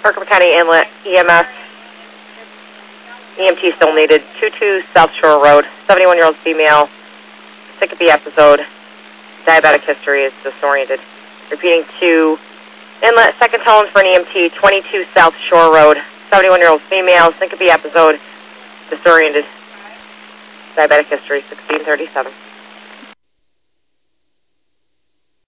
Parker County Inlet, EMS. EMT still needed. 22 South Shore Road, 71-year-old female, syncope episode, diabetic history, is disoriented. Repeating to Inlet, second tone for an EMT, 22 South Shore Road, 71-year-old female, syncope episode, disoriented, diabetic history, 1637.